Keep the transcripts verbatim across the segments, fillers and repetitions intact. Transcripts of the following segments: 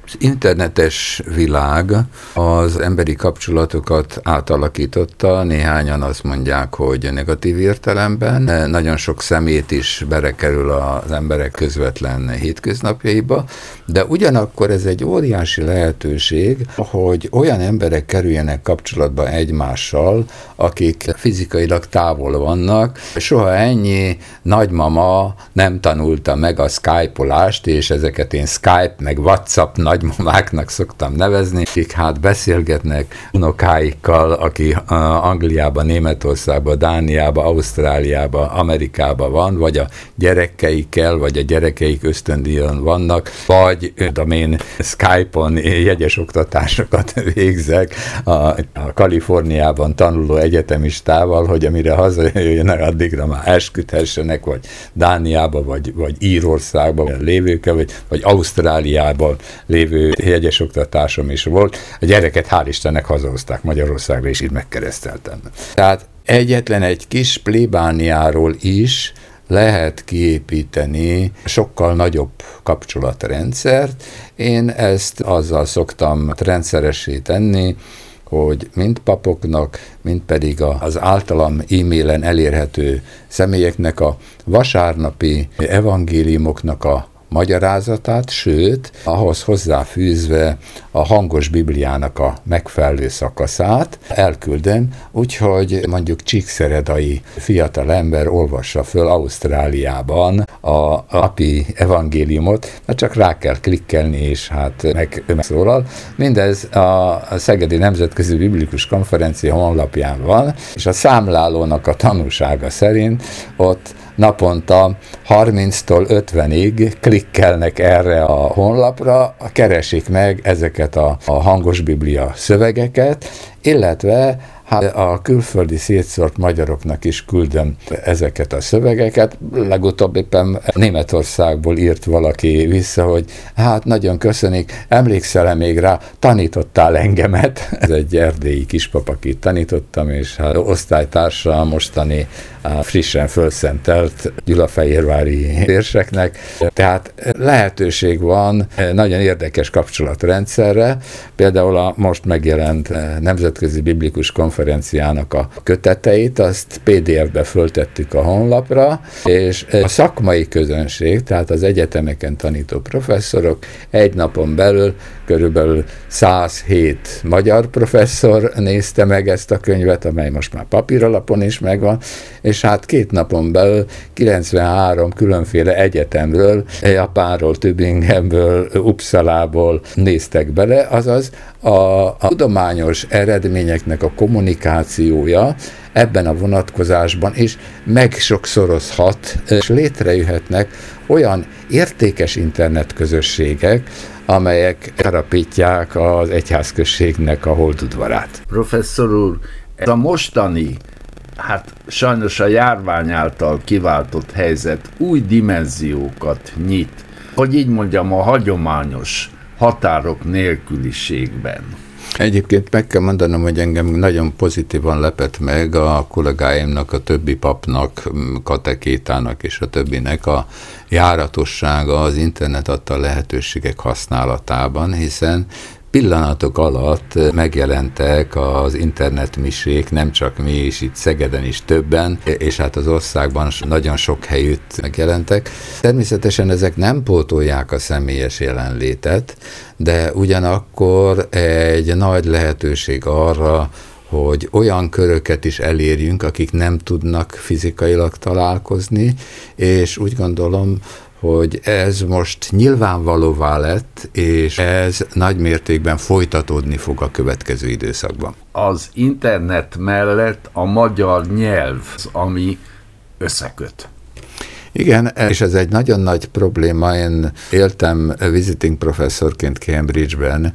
internetes világ az emberi kapcsolatokat átalakította, néhányan azt mondják, hogy negatív értelemben. Nagyon sok szemét is berekerül az emberek közvetlen hétköznapjaiba, de ugyanakkor ez egy óriási lehetőség, hogy olyan emberek kerüljenek kapcsolatba egymással, akik fizikailag távol vannak. Soha ennyi nagymama nem tanulta meg a skype-olást, és ezeket én Skype meg WhatsApp nagymamáknak szoktam nevezni, akik hát beszélgetnek unokáikkal, aki Angliában, Németországban, Dániában, Ausztráliában, Amerikában van, vagy a gyerekeikkel, vagy a gyerekeik ösztöndíjon vannak, vagy tudom én Skype-on jegyes oktatásokat végzek a, a Kaliforniában tanuló egyetemistával, hogy amire hazajöjjenek, addigra már esküdhessenek, vagy Dániában, vagy, vagy Írországban lévőkkel, vagy, vagy Ausztráliában lévő jegyes oktatásom is volt. A gyereket hál' Istennek hazahozták Magyarországra, és így megkereszteltem. Tehát egyetlen egy kis plébániáról is lehet kiépíteni sokkal nagyobb kapcsolatrendszert. Én ezt azzal szoktam rendszeressé tenni, hogy mind papoknak, mind pedig az általam e-mailen elérhető személyeknek a vasárnapi evangéliumoknak a magyarázatát, sőt, ahhoz hozzáfűzve a hangos Bibliának a megfelelő szakaszát elküldöm, úgyhogy mondjuk csíkszeredai fiatal ember olvassa föl Ausztráliában a napi evangéliumot, mert csak rá kell klikkelni, és hát meg, megszólal. Mindez a Szegedi Nemzetközi Biblikus Konferencia honlapján van, és a számlálónak a tanúsága szerint ott naponta harminctól ötvenig klikkelnek erre a honlapra, keresik meg ezeket a, a hangos Biblia szövegeket, illetve hát a külföldi szétszórt magyaroknak is küldöm ezeket a szövegeket. Legutóbb éppen Németországból írt valaki vissza, hogy hát nagyon köszönik, emlékszel-e még rá, tanítottál engemet. Ez egy erdélyi kispap, akit tanítottam, és hát osztálytársa mostani frissen fölszentelt gyulafehérvári térseknek. Tehát lehetőség van nagyon érdekes kapcsolatrendszerre, például a most megjelent Nemzetközi Biblikus Konferenciának a köteteit, azt pé dé ef-be föltettük a honlapra, és a szakmai közönség, tehát az egyetemeken tanító professzorok egy napon belül körülbelül száz hét magyar professzor nézte meg ezt a könyvet, amely most már papíralapon is megvan, és hát két napon belül kilencvenhárom különféle egyetemről, Japánról, Tübingenből, Uppsalából néztek bele, azaz a, a tudományos eredményeknek a kommunikációja ebben a vonatkozásban is megsokszorozhat, és létrejöhetnek olyan értékes internetközösségek, amelyek harapítják az egyházközségnek a holdudvarát. Professzor úr, ez a mostani, hát sajnos a járvány által kiváltott helyzet új dimenziókat nyit, hogy így mondjam, a hagyományos határok nélküliségben. Egyébként meg kell mondanom, hogy engem nagyon pozitívan lepett meg a kollégáimnak, a többi papnak, katekétának és a többinek a járatossága az internet adta lehetőségek használatában, hiszen pillanatok alatt megjelentek az internetmisék, nem csak mi is, itt Szegeden is többen, és hát az országban nagyon sok helyütt megjelentek. Természetesen ezek nem pótolják a személyes jelenlétet, de ugyanakkor egy nagy lehetőség arra, hogy olyan köröket is elérjünk, akik nem tudnak fizikailag találkozni, és úgy gondolom, hogy ez most nyilvánvalóvá lett, és ez nagy mértékben folytatódni fog a következő időszakban. Az internet mellett a magyar nyelv, ami összeköt. Igen, és ez egy nagyon nagy probléma. Én éltem visiting professzorként Cambridge-ben,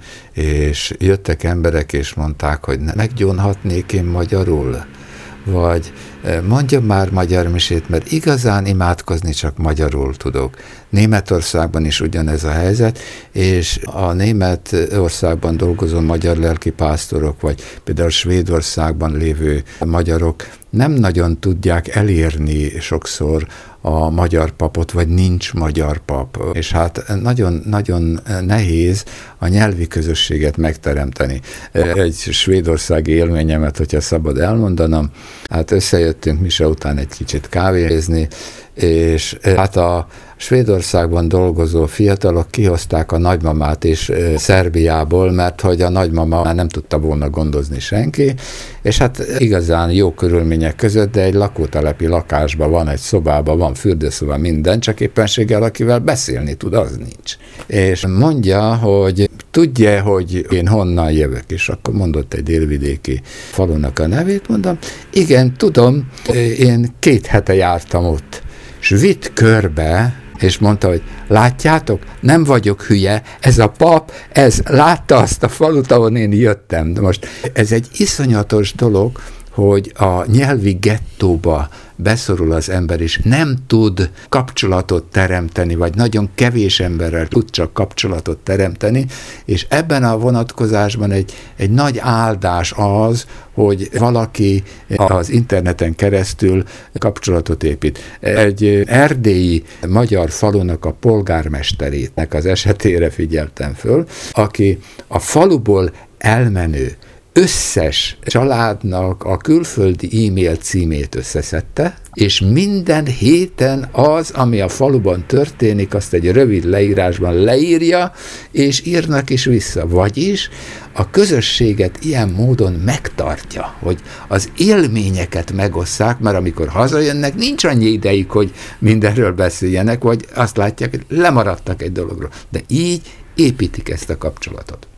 és jöttek emberek, és mondták, hogy meggyónhatnék én magyarul? Vagy mondja már magyar misét, mert igazán imádkozni csak magyarul tudok. Németországban is ugyanez a helyzet, és a Németországban dolgozó magyar lelkipásztorok, vagy például Svédországban lévő magyarok nem nagyon tudják elérni sokszor a magyar papot, vagy nincs magyar pap. És hát nagyon, nagyon nehéz a nyelvi közösséget megteremteni. Egy svédországi élményemet, hogyha szabad elmondanom, hát összejöttünk mise után egy kicsit kávézni, és hát a Svédországban dolgozó fiatalok kihozták a nagymamát is Szerbiából, mert hogy a nagymama már nem tudta volna gondozni senki, és hát igazán jó körülmények között, de egy lakótelepi lakásban van, egy szobában van fürdőszoba, minden, csak éppenséggel akivel beszélni tud, az nincs. És mondja, hogy tudja, hogy én honnan jövök, és akkor mondott egy délvidéki falunak a nevét, mondom, igen, tudom, én két hete jártam ott, és vitt körbe, és mondta, hogy látjátok, nem vagyok hülye, ez a pap, ez látta azt a falut, ahol én jöttem. De most ez egy iszonyatos dolog, hogy a nyelvi gettóba beszorul az ember, és nem tud kapcsolatot teremteni, vagy nagyon kevés emberrel tud csak kapcsolatot teremteni, és ebben a vonatkozásban egy, egy nagy áldás az, hogy valaki az interneten keresztül kapcsolatot épít. Egy erdélyi magyar falunak a polgármesterének az esetére figyeltem föl, aki a faluból elmenő összes családnak a külföldi e-mail címét összeszedte, és minden héten az, ami a faluban történik, azt egy rövid leírásban leírja, és írnak is vissza. Vagyis a közösséget ilyen módon megtartja, hogy az élményeket megosszák, mert amikor hazajönnek, nincs annyi idejük, hogy mindenről beszéljenek, vagy azt látják, hogy lemaradtak egy dologról. De így építik ezt a kapcsolatot.